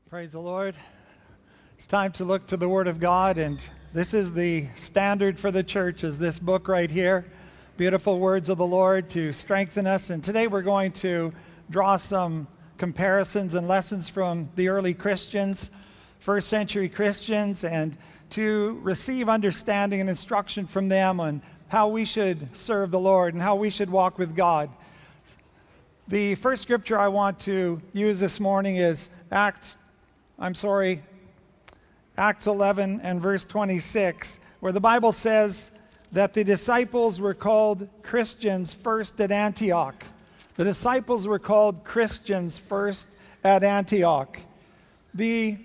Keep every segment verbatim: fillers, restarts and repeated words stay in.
Praise the Lord. It's time to look to the Word of God, and this is the standard for the church, is this book right here. Beautiful words of the Lord to strengthen us. And today we're going to draw some comparisons and lessons from the early Christians, first century Christians, and to receive understanding and instruction from them on how we should serve the Lord and how we should walk with God. The first scripture I want to use this morning is Acts I'm sorry, Acts eleven and verse twenty-six, where the Bible says that the disciples were called Christians first at Antioch. The disciples were called Christians first at Antioch. The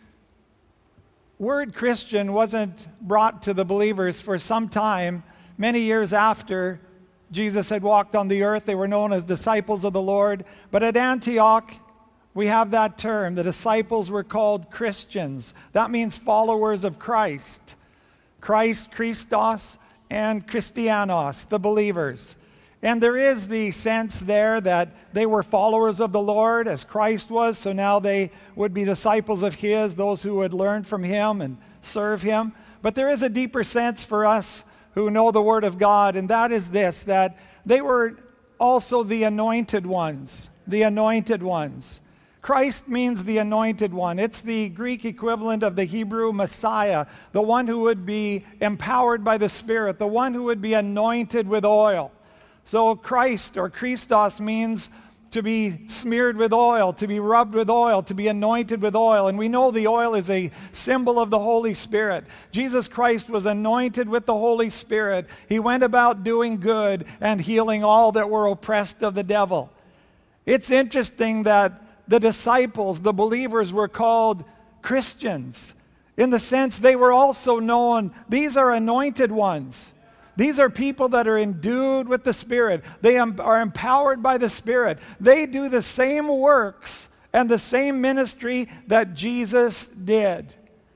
word Christian wasn't brought to the believers for some time. Many years after Jesus had walked on the earth, they were known as disciples of the Lord. But at Antioch, we have that term. The disciples were called Christians. That means followers of Christ. Christ, Christos, and Christianos, the believers. And there is the sense there that they were followers of the Lord as Christ was, so now they would be disciples of His, those who would learn from Him and serve Him. But there is a deeper sense for us who know the Word of God, and that is this, that they were also the anointed ones. The anointed ones. Christ means the anointed one. It's the Greek equivalent of the Hebrew Messiah, the one who would be empowered by the Spirit, the one who would be anointed with oil. So Christ or Christos means to be smeared with oil, to be rubbed with oil, to be anointed with oil. And we know the oil is a symbol of the Holy Spirit. Jesus Christ was anointed with the Holy Spirit. He went about doing good and healing all that were oppressed of the devil. It's interesting that the disciples, the believers, were called Christians in the sense they were also known, these are anointed ones. These are people that are endued with the Spirit. They are empowered by the Spirit. They do the same works and the same ministry that Jesus did.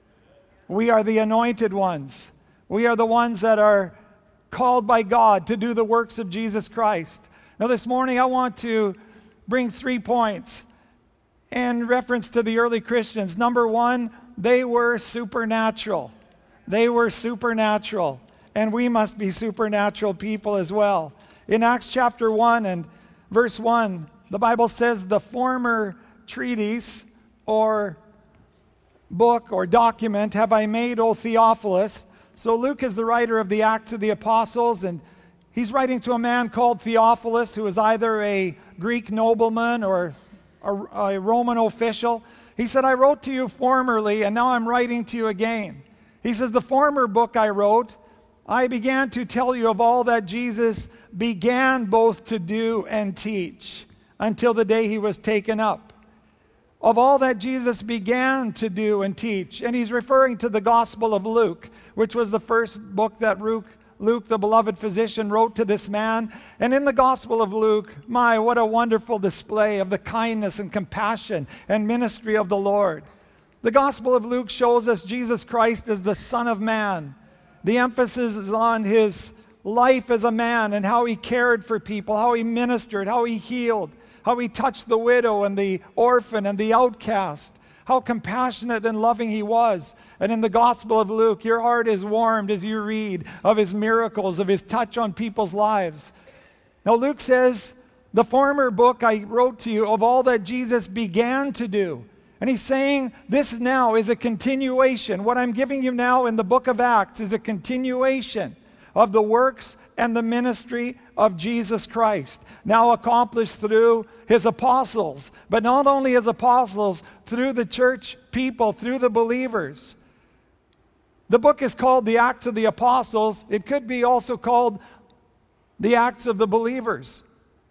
We are the anointed ones. We are the ones that are called by God to do the works of Jesus Christ. Now this morning I want to bring three points in reference to the early Christians. Number one, they were supernatural. They were supernatural. And we must be supernatural people as well. In Acts chapter one and verse one, the Bible says, the former treatise or book or document have I made, O Theophilus. So Luke is the writer of the Acts of the Apostles, and he's writing to a man called Theophilus, who is either a Greek nobleman or A, a Roman official. He said, I wrote to you formerly, and now I'm writing to you again. He says, the former book I wrote, I began to tell you of all that Jesus began both to do and teach until the day He was taken up. Of all that Jesus began to do and teach. And he's referring to the Gospel of Luke, which was the first book that Luke Luke, the beloved physician, wrote to this man. And in the Gospel of Luke, my, what a wonderful display of the kindness and compassion and ministry of the Lord. The Gospel of Luke shows us Jesus Christ as the Son of Man. The emphasis is on His life as a man and how He cared for people, how He ministered, how He healed, how He touched the widow and the orphan and the outcast, how compassionate and loving He was. And in the Gospel of Luke, your heart is warmed as you read of His miracles, of His touch on people's lives. Now Luke says, the former book I wrote to you of all that Jesus began to do. And he's saying this now is a continuation. What I'm giving you now in the book of Acts is a continuation of the works and the ministry of Jesus Christ, now accomplished through His apostles. But not only His apostles, through the church people, through the believers. The book is called the Acts of the Apostles. It could be also called the Acts of the Believers.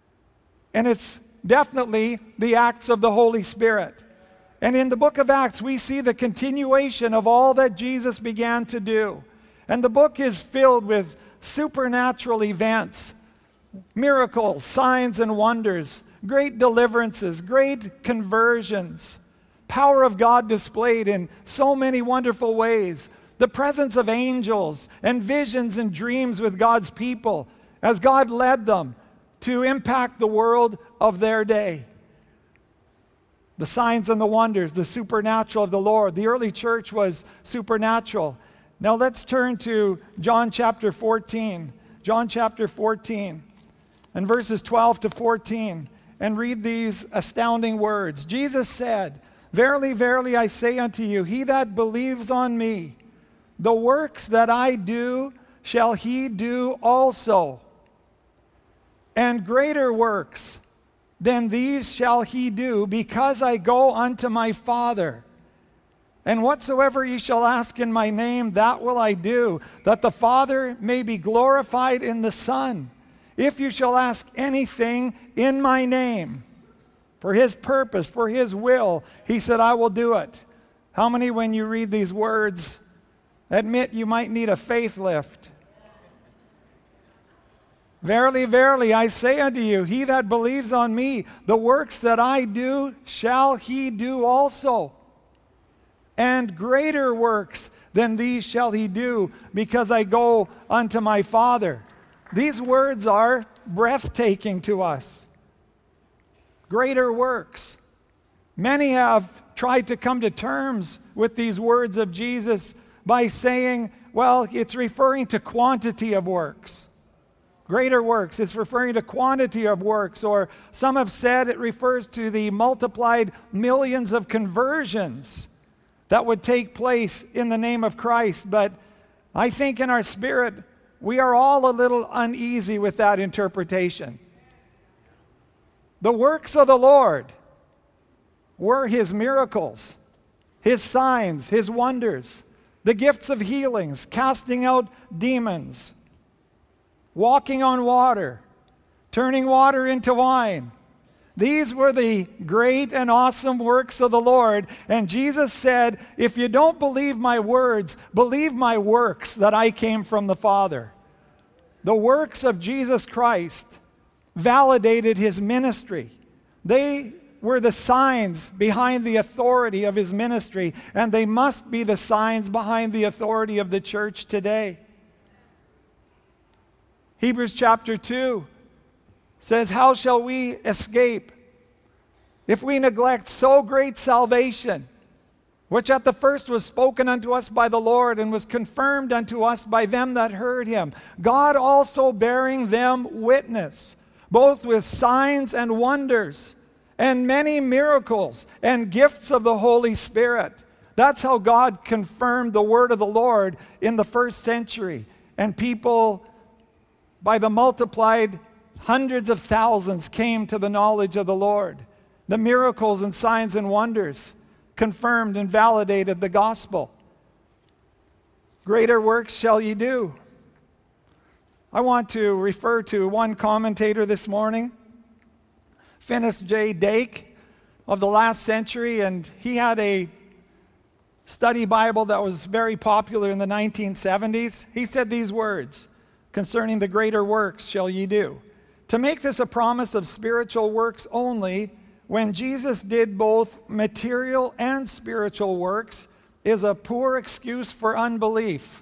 And it's definitely the Acts of the Holy Spirit. And in the book of Acts, we see the continuation of all that Jesus began to do. And the book is filled with supernatural events, miracles, signs and wonders, great deliverances, great conversions, power of God displayed in so many wonderful ways. The presence of angels and visions and dreams with God's people as God led them to impact the world of their day. The signs and the wonders, the supernatural of the Lord. The early church was supernatural. Now let's turn to John chapter fourteen. John chapter fourteen and verses twelve to fourteen, and read these astounding words. Jesus said, "Verily, verily, I say unto you, he that believes on me, the works that I do shall he do also. And greater works than these shall he do, because I go unto my Father. And whatsoever ye shall ask in my name, that will I do, that the Father may be glorified in the Son. If you shall ask anything in my name, for his purpose, for his will, he said, I will do it." How many, when you read these words, admit you might need a faith lift? "Verily, verily, I say unto you, he that believes on me, the works that I do shall he do also. And greater works than these shall he do, because I go unto my Father." These words are breathtaking to us. Greater works. Many have tried to come to terms with these words of Jesus by saying, well, it's referring to quantity of works. Greater works, it's referring to quantity of works, or some have said it refers to the multiplied millions of conversions that would take place in the name of Christ. But I think in our spirit, we are all a little uneasy with that interpretation. The works of the Lord were his miracles, his signs, his wonders, the gifts of healings, casting out demons, walking on water, turning water into wine. These were the great and awesome works of the Lord. And Jesus said, if you don't believe my words, believe my works, that I came from the Father. The works of Jesus Christ validated his ministry. They were the signs behind the authority of his ministry, and they must be the signs behind the authority of the church today. Hebrews chapter two says, how shall we escape if we neglect so great salvation, which at the first was spoken unto us by the Lord, and was confirmed unto us by them that heard him, God also bearing them witness, both with signs and wonders, and many miracles, and gifts of the Holy Spirit. That's how God confirmed the word of the Lord in the first century. And people, by the multiplied hundreds of thousands, came to the knowledge of the Lord. The miracles and signs and wonders confirmed and validated the gospel. Greater works shall ye do. I want to refer to one commentator this morning, Finis J. Dake, of the last century, and he had a study Bible that was very popular in the nineteen seventies. He said these words concerning the greater works shall ye do. To make this a promise of spiritual works only, when Jesus did both material and spiritual works, is a poor excuse for unbelief.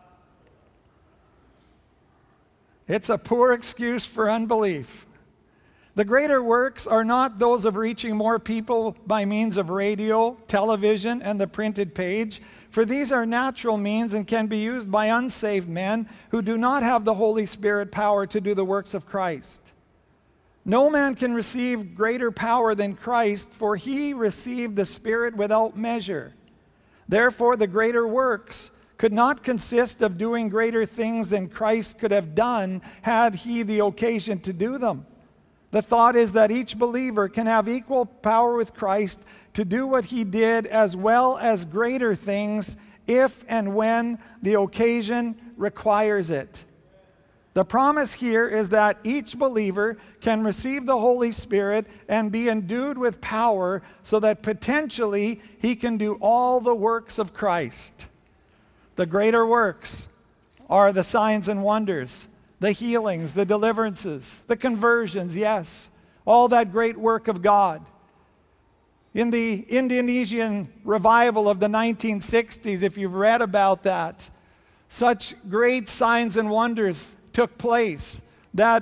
It's a poor excuse for unbelief. The greater works are not those of reaching more people by means of radio, television, and the printed page, for these are natural means and can be used by unsaved men who do not have the Holy Spirit power to do the works of Christ. No man can receive greater power than Christ, for he received the Spirit without measure. Therefore, the greater works could not consist of doing greater things than Christ could have done had he the occasion to do them. The thought is that each believer can have equal power with Christ to do what he did, as well as greater things, if and when the occasion requires it. The promise here is that each believer can receive the Holy Spirit and be endued with power so that potentially he can do all the works of Christ. The greater works are the signs and wonders, the healings, the deliverances, the conversions, yes, all that great work of God. In the Indonesian revival of the nineteen sixties, if you've read about that, such great signs and wonders took place that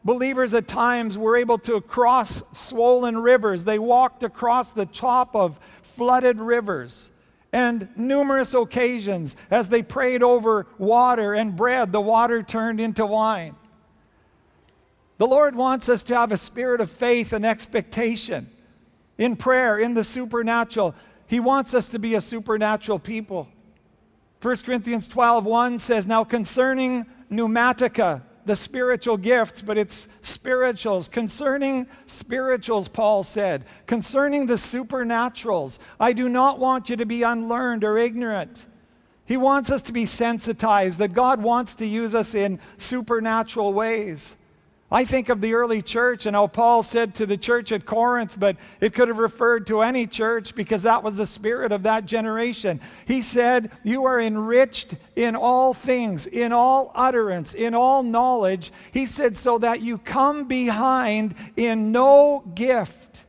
believers at times were able to cross swollen rivers. They walked across the top of flooded rivers. And numerous occasions, as they prayed over water and bread, the water turned into wine. The Lord wants us to have a spirit of faith and expectation in prayer, in the supernatural. He wants us to be a supernatural people. First Corinthians twelve one says, now concerning pneumatica, the spiritual gifts, but it's spirituals. Concerning spirituals, Paul said, concerning the supernaturals, I do not want you to be unlearned or ignorant. He wants us to be sensitized, that God wants to use us in supernatural ways. I think of the early church and how Paul said to the church at Corinth, but it could have referred to any church because that was the spirit of that generation. He said, you are enriched in all things, in all utterance, in all knowledge. He said, so that you come behind in no gift.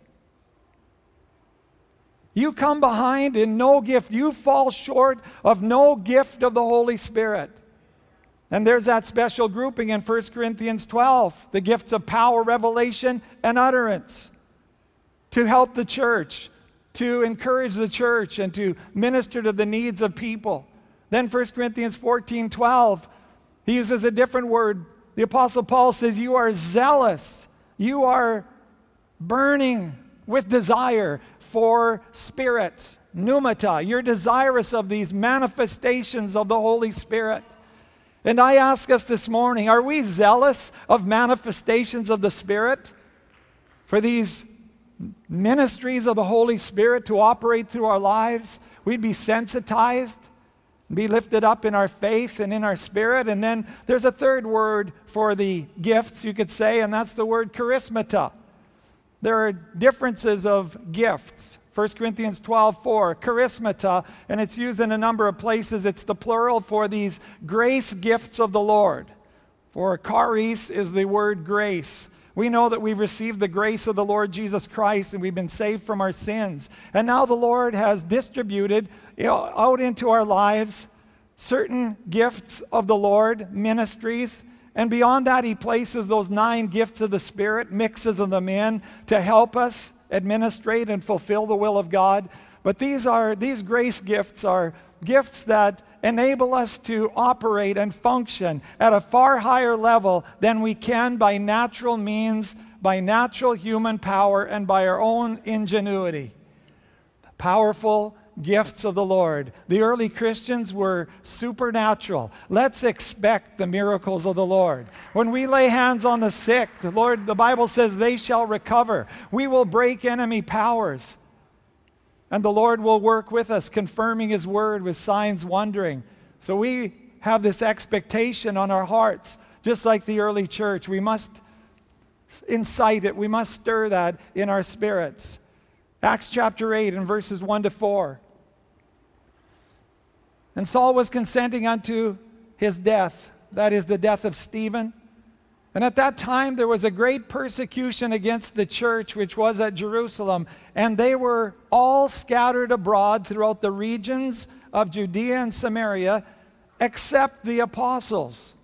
You come behind in no gift. You fall short of no gift of the Holy Spirit. And there's that special grouping in First Corinthians twelve, the gifts of power, revelation, and utterance to help the church, to encourage the church, and to minister to the needs of people. Then First Corinthians fourteen twelve, he uses a different word. The Apostle Paul says, you are zealous. You are burning with desire for spirits, pneumata. You're desirous of these manifestations of the Holy Spirit. And I ask us this morning, are we zealous of manifestations of the Spirit? For these ministries of the Holy Spirit to operate through our lives? We'd be sensitized, be lifted up in our faith and in our spirit. And then there's a third word for the gifts, you could say, and that's the word charismata. There are differences of gifts. First Corinthians twelve four, charismata, and it's used in a number of places. It's the plural for these grace gifts of the Lord. For charis is the word grace. We know that we've received the grace of the Lord Jesus Christ and we've been saved from our sins. And now the Lord has distributed you know, out into our lives certain gifts of the Lord, ministries. And beyond that, he places those nine gifts of the Spirit, mixes them in to help us administrate and fulfill the will of God. But these are these grace gifts are gifts that enable us to operate and function at a far higher level than we can by natural means, by natural human power, and by our own ingenuity. Powerful gifts of the Lord. The early Christians were supernatural. Let's expect the miracles of the Lord. When we lay hands on the sick, the Lord, the Bible says they shall recover. We will break enemy powers. And the Lord will work with us, confirming his word with signs wondering. So we have this expectation on our hearts, just like the early church. We must incite it. We must stir that in our spirits. Acts chapter eight and verses one to four. And Saul was consenting unto his death, that is the death of Stephen. And at that time there was a great persecution against the church which was at Jerusalem, and they were all scattered abroad throughout the regions of Judea and Samaria, except the apostles.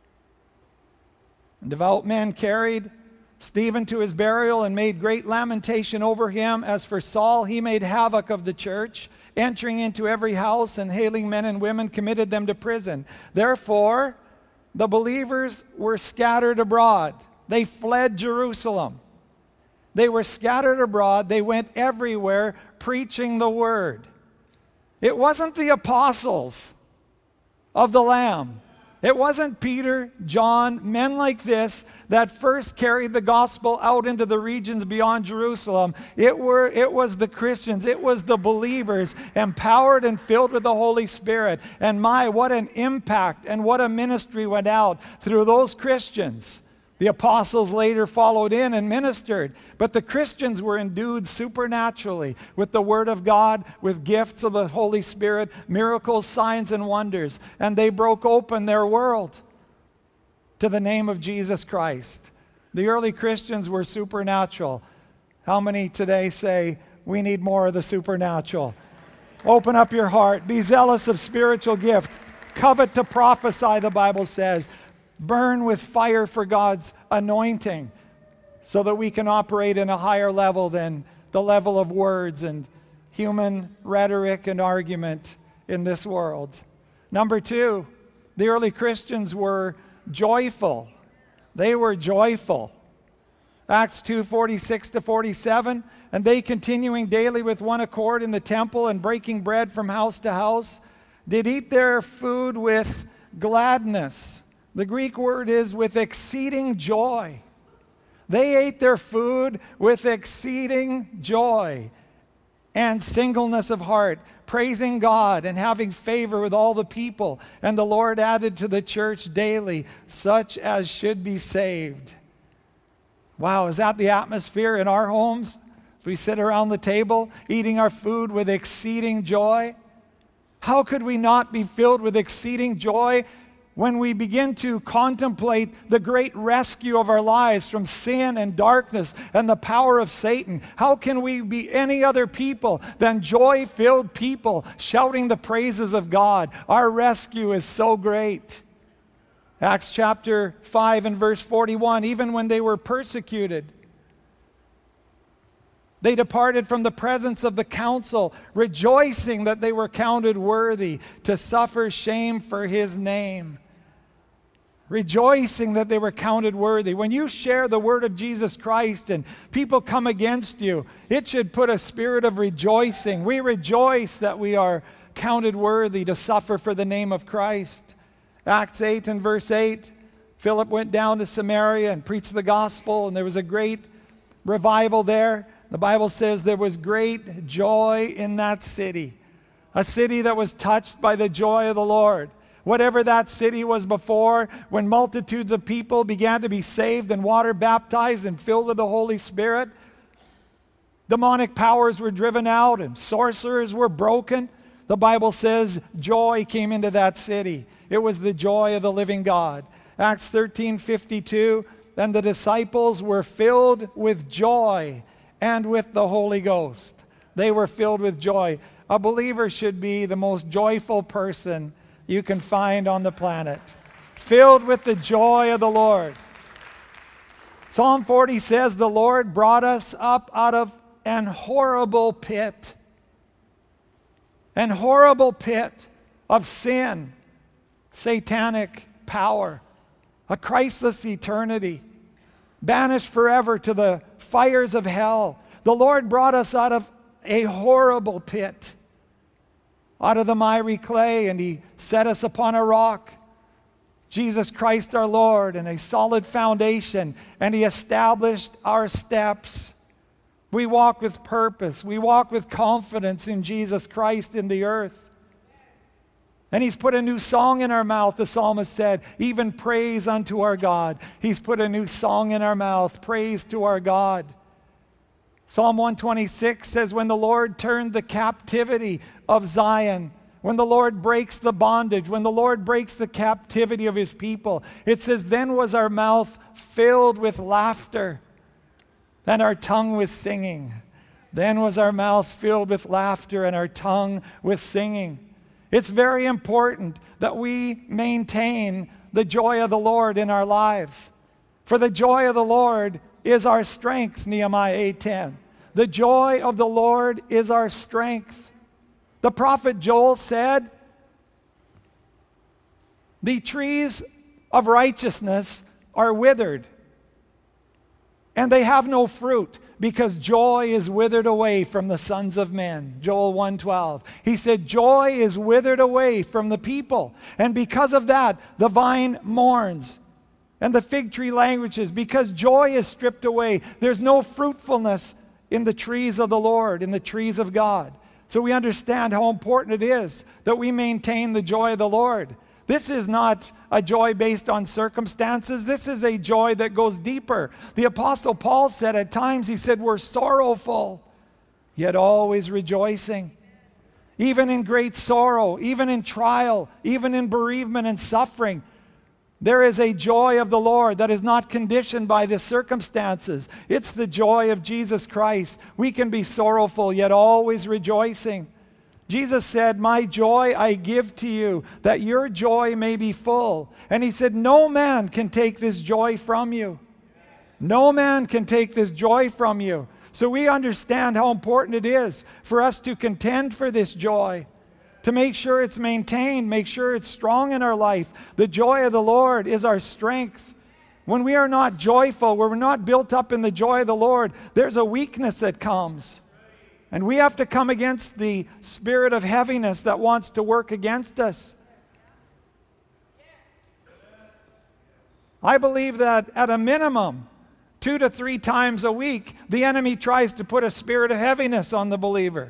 And devout men carried Stephen to his burial and made great lamentation over him. As for Saul, he made havoc of the church, entering into every house and hailing men and women, committed them to prison. Therefore, the believers were scattered abroad. They fled Jerusalem. They were scattered abroad. They went everywhere preaching the word. It wasn't the apostles of the Lamb. It wasn't Peter, John, men like this that first carried the gospel out into the regions beyond Jerusalem. It were it was the Christians, it was the believers, empowered and filled with the Holy Spirit. And my, what an impact and what a ministry went out through those Christians. The apostles later followed in and ministered, but the Christians were endued supernaturally with the Word of God, with gifts of the Holy Spirit, miracles, signs, and wonders, and they broke open their world to the name of Jesus Christ. The early Christians were supernatural. How many today say, we need more of the supernatural? Open up your heart. Be zealous of spiritual gifts. Covet to prophesy, the Bible says. burn with fire for God's anointing so that we can operate in a higher level than the level of words and human rhetoric and argument in this world. Number two, the early Christians were joyful. They were joyful. Acts two, forty-six to forty-seven, and they continuing daily with one accord in the temple and breaking bread from house to house, did eat their food with gladness. The Greek word is with exceeding joy. They ate their food with exceeding joy and singleness of heart, praising God and having favor with all the people. And the Lord added to the church daily such as should be saved. Wow, is that the atmosphere in our homes? We sit around the table eating our food with exceeding joy. How could we not be filled with exceeding joy when we begin to contemplate the great rescue of our lives from sin and darkness and the power of Satan? How can we be any other people than joy-filled people shouting the praises of God? Our rescue is so great. Acts chapter five and verse forty-one, even when they were persecuted, they departed from the presence of the council, rejoicing that they were counted worthy to suffer shame for his name. Rejoicing that they were counted worthy. When you share the word of Jesus Christ and people come against you, it should put a spirit of rejoicing. We rejoice that we are counted worthy to suffer for the name of Christ. Acts eight and verse eight, Philip went down to Samaria and preached the gospel, and there was a great revival there. The Bible says there was great joy in that city, a city that was touched by the joy of the Lord. Whatever that city was before, when multitudes of people began to be saved and water baptized and filled with the Holy Spirit, demonic powers were driven out and sorcerers were broken. The Bible says joy came into that city. It was the joy of the living God. Acts thirteen fifty-two, and the disciples were filled with joy and with the Holy Ghost. They were filled with joy. A believer should be the most joyful person you can find on the planet, filled with the joy of the Lord. Psalm forty says, the Lord brought us up out of an horrible pit, an horrible pit of sin, satanic power, a Christless eternity, banished forever to the fires of hell. The Lord brought us out of a horrible pit, out of the miry clay, and he set us upon a rock, Jesus Christ our Lord, and a solid foundation, and he established our steps. We walk with purpose. We walk with confidence in Jesus Christ in the earth. And he's put a new song in our mouth, the psalmist said, even praise unto our God. He's put a new song in our mouth, praise to our God. Psalm one twenty-six says, when the Lord turned the captivity of Zion, when the Lord breaks the bondage, when the Lord breaks the captivity of his people, it says, then was our mouth filled with laughter, and our tongue with singing. Then was our mouth filled with laughter, and our tongue with singing. It's very important that we maintain the joy of the Lord in our lives. For the joy of the Lord is our strength, Nehemiah eight ten. The joy of the Lord is our strength. The prophet Joel said, the trees of righteousness are withered, and they have no fruit, because joy is withered away from the sons of men. Joel one twelve. He said, joy is withered away from the people. And because of that, the vine mourns and the fig tree languishes, because joy is stripped away. There's no fruitfulness in the trees of the Lord, in the trees of God. So we understand how important it is that we maintain the joy of the Lord. This is not a joy based on circumstances. This is a joy that goes deeper. The Apostle Paul said at times, he said, we're sorrowful, yet always rejoicing. Even in great sorrow, even in trial, even in bereavement and suffering, there is a joy of the Lord that is not conditioned by the circumstances. It's the joy of Jesus Christ. We can be sorrowful, yet always rejoicing. Jesus said, "My joy I give to you, that your joy may be full." And he said, no man can take this joy from you. No man can take this joy from you. So we understand how important it is for us to contend for this joy, to make sure it's maintained, make sure it's strong in our life. The joy of the Lord is our strength. When we are not joyful, when we're not built up in the joy of the Lord, there's a weakness that comes. And we have to come against the spirit of heaviness that wants to work against us. I believe that at a minimum, two to three times a week, the enemy tries to put a spirit of heaviness on the believer.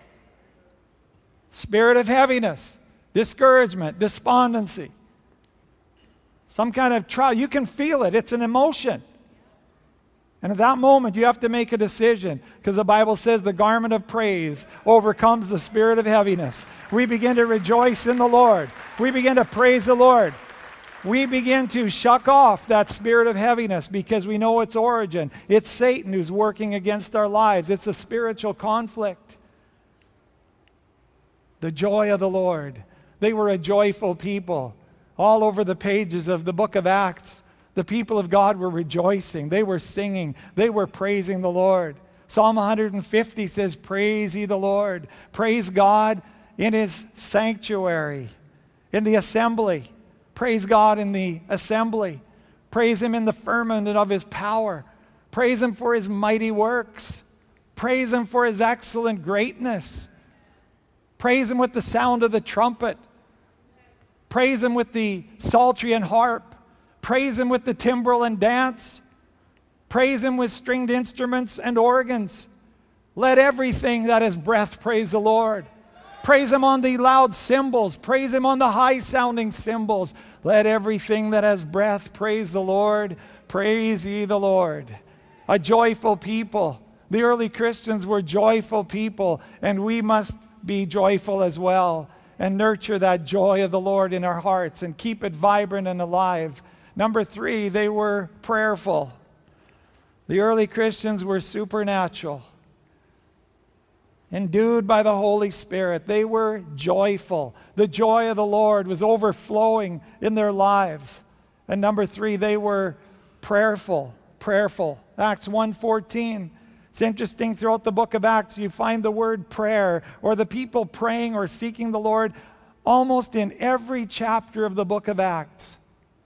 Spirit of heaviness, discouragement, despondency. Some kind of trial. You can feel it. It's an emotion. And at that moment, you have to make a decision, because the Bible says the garment of praise overcomes the spirit of heaviness. We begin to rejoice in the Lord. We begin to praise the Lord. We begin to shuck off that spirit of heaviness because we know its origin. It's Satan who's working against our lives. It's a spiritual conflict. The joy of the Lord. They were a joyful people. All over the pages of the book of Acts, the people of God were rejoicing. They were singing. They were praising the Lord. Psalm one hundred fifty says, "Praise ye the Lord." Praise God in his sanctuary, in the assembly. Praise God in the assembly. Praise him in the firmament of his power. Praise him for his mighty works. Praise him for his excellent greatness. Praise him with the sound of the trumpet. Praise him with the psaltery and harp. Praise him with the timbrel and dance. Praise him with stringed instruments and organs. Let everything that has breath praise the Lord. Praise him on the loud cymbals. Praise him on the high-sounding cymbals. Let everything that has breath praise the Lord. Praise ye the Lord. A joyful people. The early Christians were joyful people, and we must be joyful as well and nurture that joy of the Lord in our hearts and keep it vibrant and alive. Number three, they were prayerful. The early Christians were supernatural. Endued by the Holy Spirit, they were joyful. The joy of the Lord was overflowing in their lives. And number three, they were prayerful. Prayerful. Acts one fourteen. It's interesting, throughout the book of Acts, you find the word prayer, or the people praying or seeking the Lord, almost in every chapter of the book of Acts.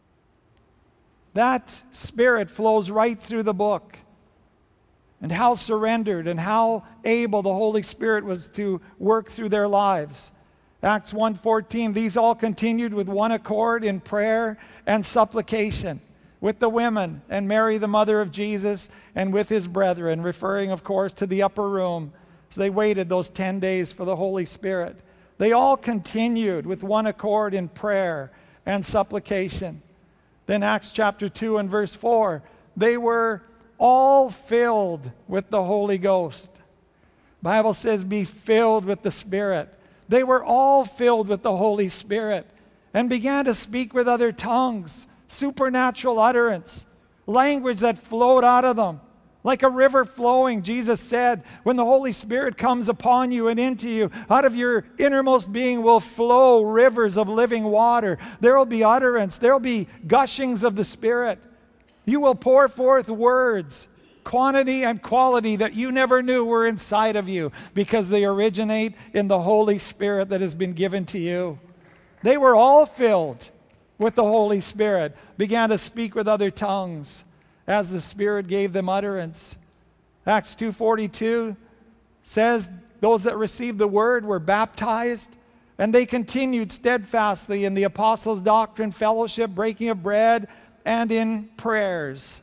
That spirit flows right through the book. And how surrendered and how able the Holy Spirit was to work through their lives. Acts one fourteen, these all continued with one accord in prayer and supplication with the women and Mary, the mother of Jesus, and with his brethren, referring, of course, to the upper room. So they waited those ten days for the Holy Spirit. They all continued with one accord in prayer and supplication. Then Acts chapter two and verse four, they were all filled with the Holy Ghost. The Bible says, be filled with the Spirit. They were all filled with the Holy Spirit and began to speak with other tongues, supernatural utterance, language that flowed out of them. Like a river flowing, Jesus said, when the Holy Spirit comes upon you and into you, out of your innermost being will flow rivers of living water. There will be utterance. There will be gushings of the Spirit. You will pour forth words, quantity and quality that you never knew were inside of you, because they originate in the Holy Spirit that has been given to you. They were all filled with the Holy Spirit, began to speak with other tongues as the Spirit gave them utterance. Acts two forty-two says those that received the word were baptized, and they continued steadfastly in the apostles' doctrine, fellowship, breaking of bread, and in prayers.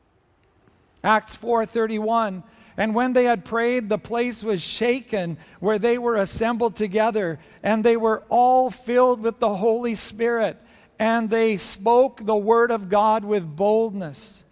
Acts four thirty-one, and when they had prayed, the place was shaken where they were assembled together, and they were all filled with the Holy Spirit, and they spoke the word of God with boldness.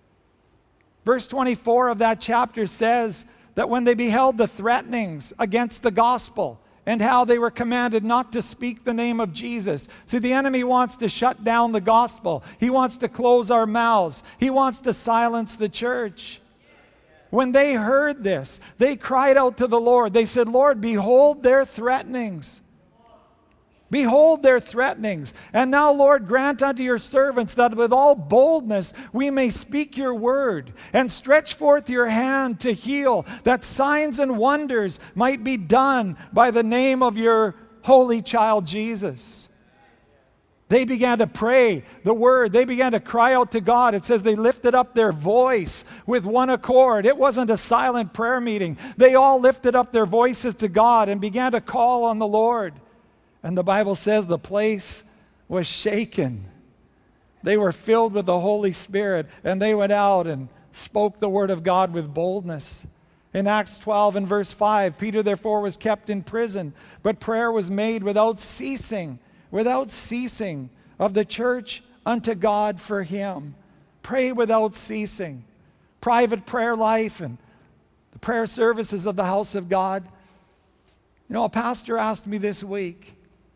Verse twenty-four of that chapter says that when they beheld the threatenings against the gospel and how they were commanded not to speak the name of Jesus. See, the enemy wants to shut down the gospel. He wants to close our mouths. He wants to silence the church. when they heard this, they cried out to the Lord. They said, Lord, behold their threatenings. Behold their threatenings. And now, Lord, grant unto your servants that with all boldness we may speak your word, and stretch forth your hand to heal, that signs and wonders might be done by the name of your holy child Jesus. They began to pray the word. They began to cry out to God. It says they lifted up their voice with one accord. It wasn't a silent prayer meeting. They all lifted up their voices to God and began to call on the Lord. And the Bible says the place was shaken. They were filled with the Holy Spirit, and they went out and spoke the word of God with boldness. In Acts twelve and verse five, Peter therefore was kept in prison, but prayer was made without ceasing, without ceasing of the church unto God for him. Pray without ceasing. Private prayer life and the prayer services of the house of God. You know, a pastor asked me this week,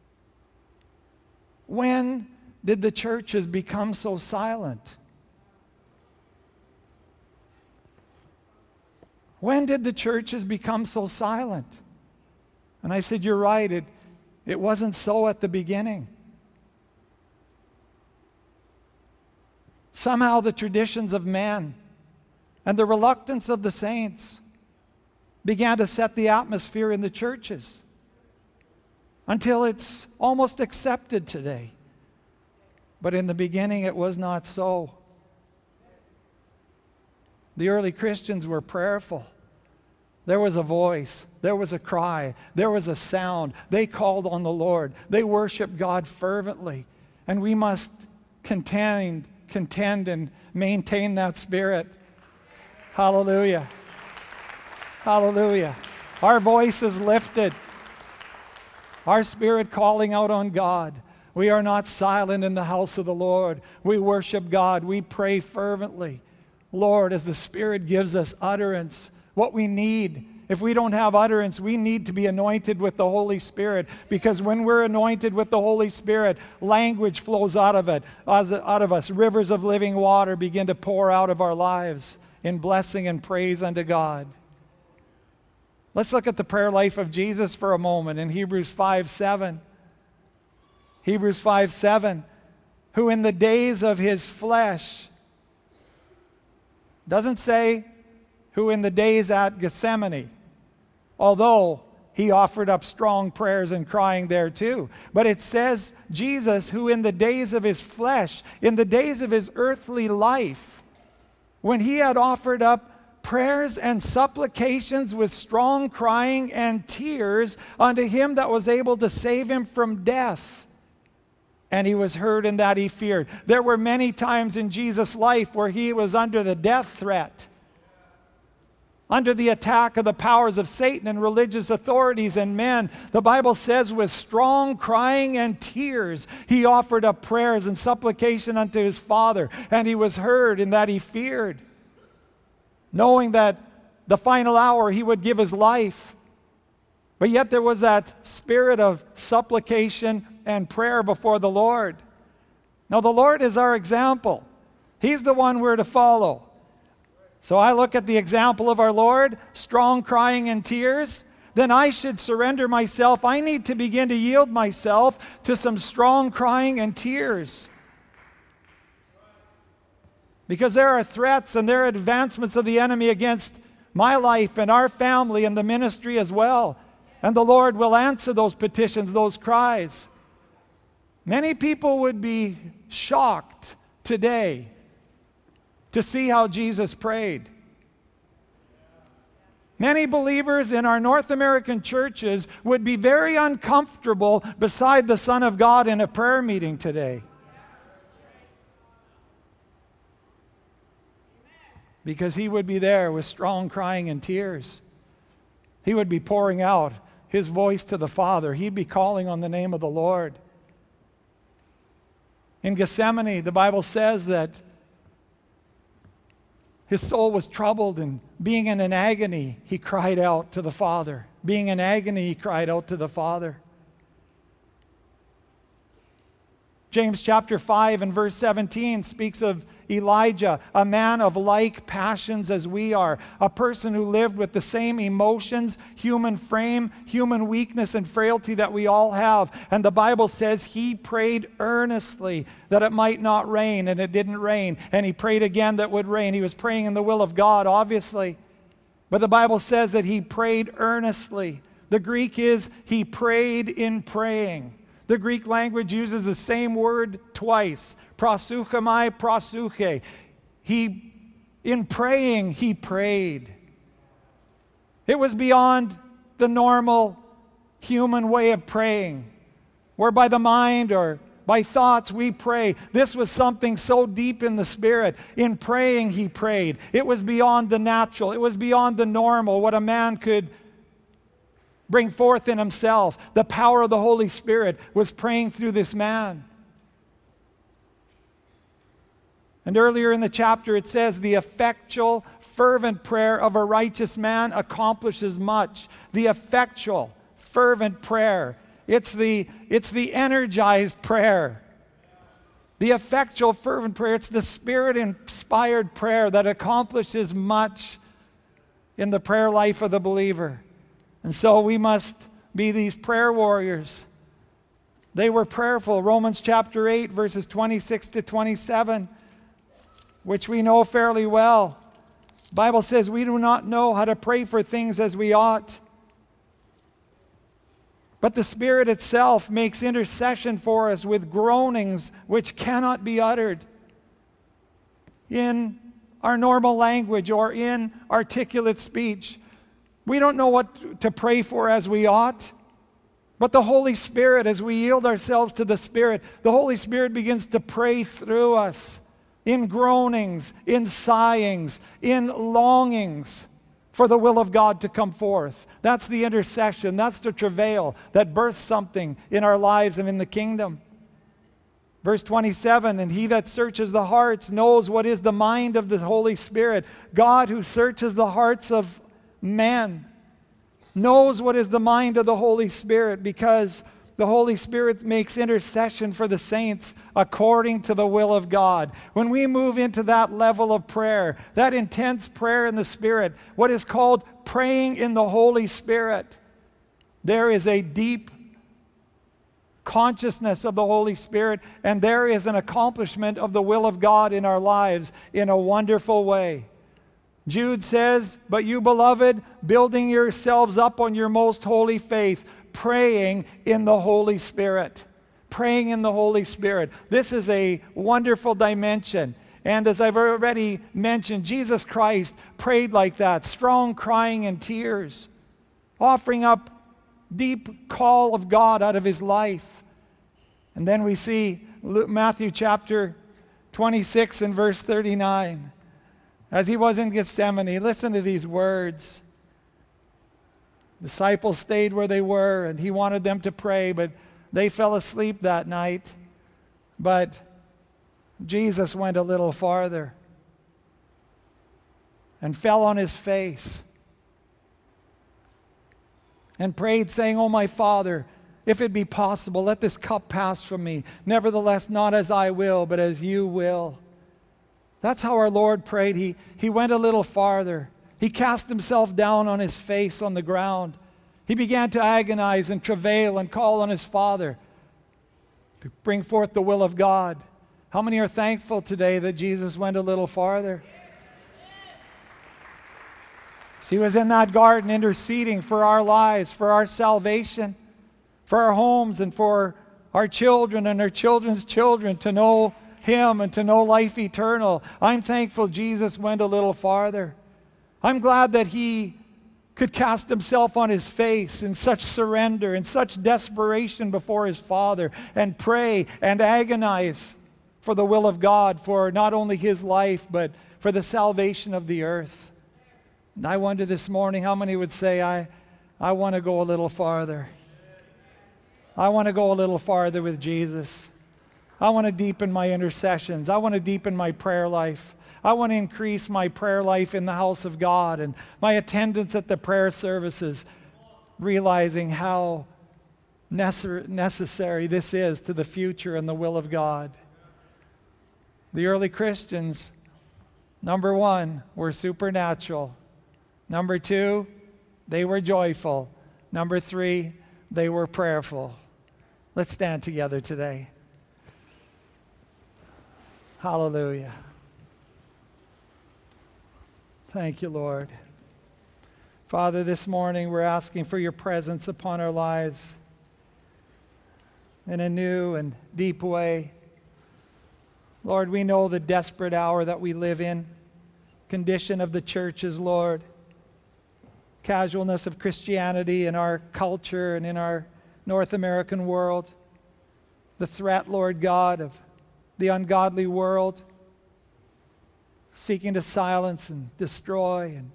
when did the churches become so silent? When did the churches become so silent? And I said, you're right, it, it wasn't so at the beginning. Somehow the traditions of man and the reluctance of the saints began to set the atmosphere in the churches, until it's almost accepted today. But in the beginning, it was not so. The early Christians were prayerful. There was a voice. There was a cry. There was a sound. They called on the Lord. They worshiped God fervently. And we must contend, contend and maintain that spirit. Hallelujah. Hallelujah. Our voice is lifted. Our spirit calling out on God. We are not silent in the house of the Lord. We worship God. We pray fervently. Lord, as the Spirit gives us utterance, what we need, if we don't have utterance, we need to be anointed with the Holy Spirit, because when we're anointed with the Holy Spirit, language flows out of it, out of us. Rivers of living water begin to pour out of our lives in blessing and praise unto God. Let's look at the prayer life of Jesus for a moment in Hebrews five seven. Hebrews five seven, who in the days of his flesh, doesn't say who in the days at Gethsemane, although he offered up strong prayers and crying there too. But it says Jesus, who in the days of his flesh, in the days of his earthly life, when he had offered up prayers and supplications with strong crying and tears unto him that was able to save him from death. And he was heard in that he feared. There were many times in Jesus' life where he was under the death threat, under the attack of the powers of Satan and religious authorities and men. The Bible says with strong crying and tears, he offered up prayers and supplication unto his Father. And he was heard in that he feared, knowing that the final hour he would give his life. But yet there was that spirit of supplication and prayer before the Lord. Now the Lord is our example. He's the one we're to follow. So I look at the example of our Lord, strong crying and tears. Then I should surrender myself. I need to begin to yield myself to some strong crying and tears. Because there are threats and there are advancements of the enemy against my life and our family and the ministry as well. And the Lord will answer those petitions, those cries. Many people would be shocked today to see how Jesus prayed. Many believers in our North American churches would be very uncomfortable beside the Son of God in a prayer meeting today. Because he would be there with strong crying and tears. He would be pouring out his voice to the Father. He'd be calling on the name of the Lord. In Gethsemane, the Bible says that his soul was troubled, and being in an agony, he cried out to the Father. Being in agony, he cried out to the Father. James chapter five and verse seventeen speaks of Elijah, a man of like passions as we are, a person who lived with the same emotions, human frame, human weakness and frailty that we all have. And the Bible says he prayed earnestly that it might not rain, and it didn't rain. And he prayed again that it would rain. He was praying in the will of God, obviously. But the Bible says that he prayed earnestly. The Greek is he prayed in praying. The Greek language uses the same word twice. Proseuchomai, proseuche. He, in praying, he prayed. It was beyond the normal human way of praying, where by the mind or by thoughts we pray. This was something so deep in the spirit. In praying, he prayed. It was beyond the natural. It was beyond the normal, what a man could bring forth in himself. The power of the Holy Spirit was praying through this man. And earlier in the chapter it says, the effectual, fervent prayer of a righteous man accomplishes much. The effectual, fervent prayer. It's the, it's the energized prayer. The effectual, fervent prayer. It's the Spirit-inspired prayer that accomplishes much in the prayer life of the believer. And so we must be these prayer warriors. They were prayerful. Romans chapter eight, verses twenty-six to twenty-seven, which we know fairly well. The Bible says we do not know how to pray for things as we ought. But the Spirit itself makes intercession for us with groanings which cannot be uttered in our normal language or in articulate speech. We don't know what to pray for as we ought, but the Holy Spirit, as we yield ourselves to the Spirit, the Holy Spirit begins to pray through us in groanings, in sighings, in longings for the will of God to come forth. That's the intercession. That's the travail that births something in our lives and in the kingdom. Verse twenty-seven, and he that searches the hearts knows what is the mind of the Holy Spirit. God, who searches the hearts of man, knows what is the mind of the Holy Spirit, because the Holy Spirit makes intercession for the saints according to the will of God. When we move into that level of prayer, that intense prayer in the Spirit, what is called praying in the Holy Spirit, there is a deep consciousness of the Holy Spirit, and there is an accomplishment of the will of God in our lives in a wonderful way. Jude says, but you, beloved, building yourselves up on your most holy faith, praying in the Holy Spirit. Praying in the Holy Spirit. This is a wonderful dimension. And as I've already mentioned, Jesus Christ prayed like that, strong crying and tears, offering up deep call of God out of his life. And then we see Matthew chapter twenty-six and verse thirty-nine. As he was in Gethsemane, listen to these words. Disciples stayed where they were, and he wanted them to pray, but they fell asleep that night. But Jesus went a little farther and fell on his face and prayed, saying, "O my Father, if it be possible, let this cup pass from me. Nevertheless, not as I will, but as you will." That's how our Lord prayed. He, he went a little farther. He cast himself down on his face on the ground. He began to agonize and travail and call on his Father to bring forth the will of God. How many are thankful today that Jesus went a little farther? So he was in that garden interceding for our lives, for our salvation, for our homes, and for our children and our children's children to know him and to know life eternal. I'm thankful Jesus went a little farther. I'm glad that he could cast himself on his face in such surrender, in such desperation before his Father, and pray and agonize for the will of God, for not only his life, but for the salvation of the earth. And I wonder this morning how many would say, I, I want to go a little farther. I want to go a little farther with Jesus. I want to deepen my intercessions. I want to deepen my prayer life. I want to increase my prayer life in the house of God and my attendance at the prayer services, realizing how necessary this is to the future and the will of God. The early Christians, number one, were supernatural. Number two, they were joyful. Number three, they were prayerful. Let's stand together today. Hallelujah. Thank you, Lord. Father, this morning we're asking for your presence upon our lives in a new and deep way. Lord, we know the desperate hour that we live in, condition of the churches, Lord, casualness of Christianity in our culture and in our North American world, the threat, Lord God, of the ungodly world seeking to silence and destroy and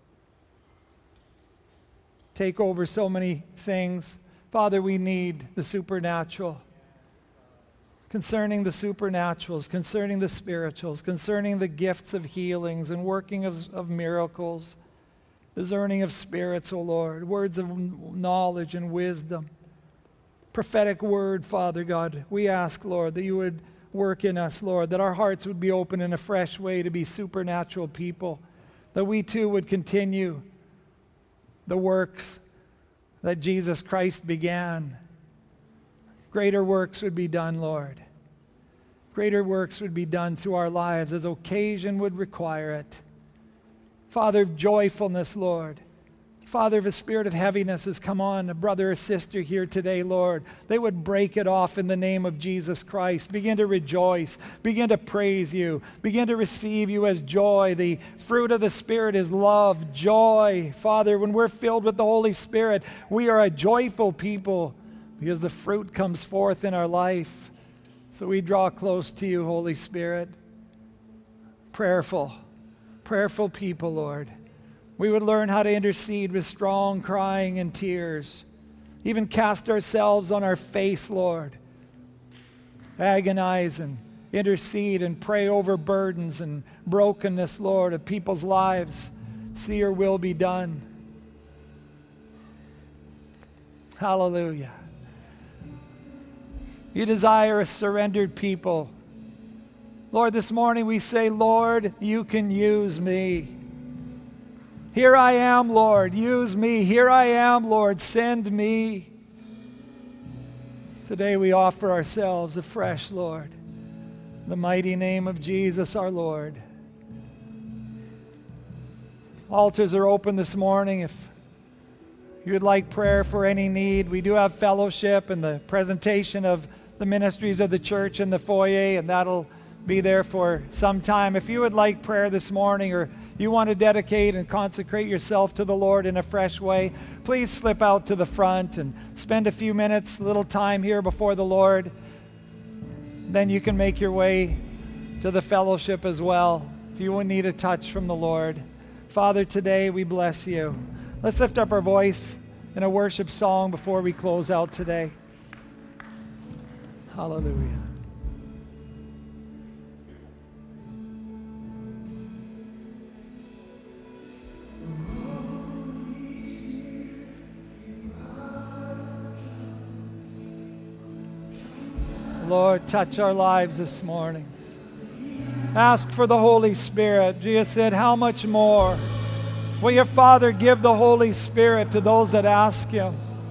take over so many things. Father, we need the supernatural. Concerning the supernaturals, concerning the spirituals, concerning the gifts of healings and working of, of miracles, discerning of spirits, O Lord, words of knowledge and wisdom, prophetic word, Father God. We ask, Lord, that you would work in us, Lord, that our hearts would be open in a fresh way to be supernatural people, that we too would continue the works that Jesus Christ began. Greater works would be done, Lord. Greater works would be done through our lives as occasion would require it. Father of joyfulness, Lord. Father, if a spirit of heaviness has come on a brother or sister here today, Lord, they would break it off in the name of Jesus Christ. Begin to rejoice. Begin to praise you. Begin to receive you as joy. The fruit of the Spirit is love, joy. Father, when we're filled with the Holy Spirit, we are a joyful people because the fruit comes forth in our life. So we draw close to you, Holy Spirit. Prayerful, prayerful people, Lord. We would learn how to intercede with strong crying and tears. Even cast ourselves on our face, Lord. Agonize and intercede and pray over burdens and brokenness, Lord, of people's lives. See your will be done. Hallelujah. You desire a surrendered people. Lord, this morning we say, Lord, you can use me. Here I am, Lord, use me. Here I am, Lord, send me. Today we offer ourselves afresh, Lord, in the mighty name of Jesus our Lord. Altars are open this morning. If you would like prayer for any need, we do have fellowship and the presentation of the ministries of the church in the foyer, and that'll be there for some time. If you would like prayer this morning, or you want to dedicate and consecrate yourself to the Lord in a fresh way, please slip out to the front and spend a few minutes, a little time here before the Lord. Then you can make your way to the fellowship as well if you would need a touch from the Lord. Father, today we bless you. Let's lift up our voice in a worship song before we close out today. Hallelujah. Lord, touch our lives this morning. Ask for the Holy Spirit. Jesus said, how much more will your Father give the Holy Spirit to those that ask him?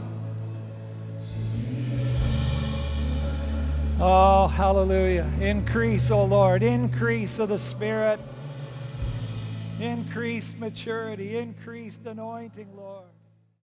Oh, hallelujah. Increase, oh Lord, increase of the Spirit. Increased maturity, increased anointing, Lord.